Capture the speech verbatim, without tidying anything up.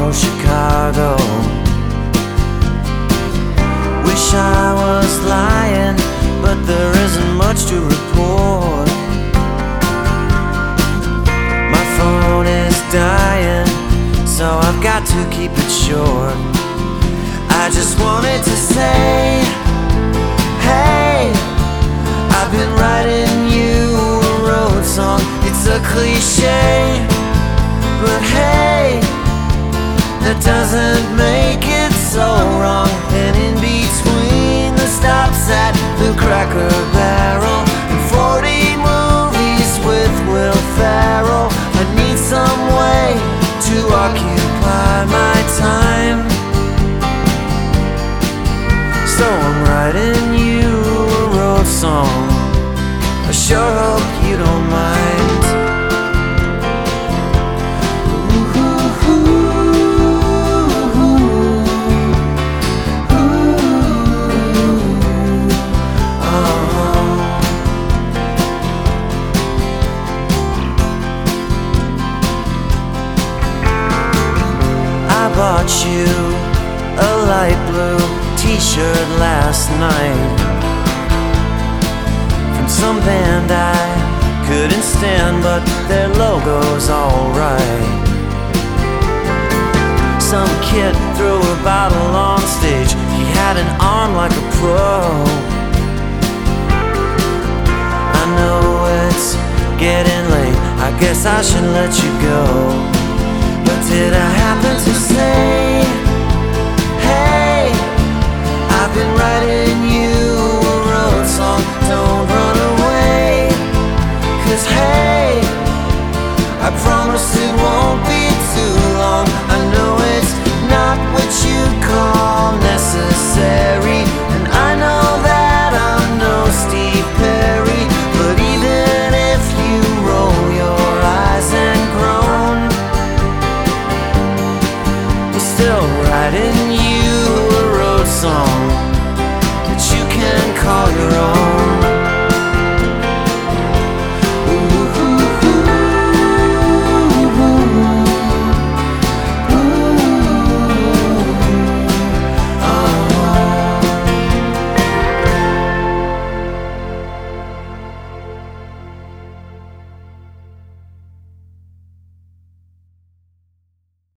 oh Chicago. Wish I was lying, but there isn't much to report. My phone is dying, so I've got to keep it short. I just wanted to say, hey, I've been writing you a road song. It's a cliche, but hey, that doesn't make it so wrong. And in between the stops at the Cracker Barrel and forty movies with Will Ferrell, I need some way to occupy my time. So I'm writing you a road song. I sure hope you don't mind. I bought you a light blue t-shirt last night from some band I couldn't stand, but their logo's alright. Some kid threw a bottle on stage. He had an arm like a pro. I know it's getting late, I guess I should let you go. But did I happen to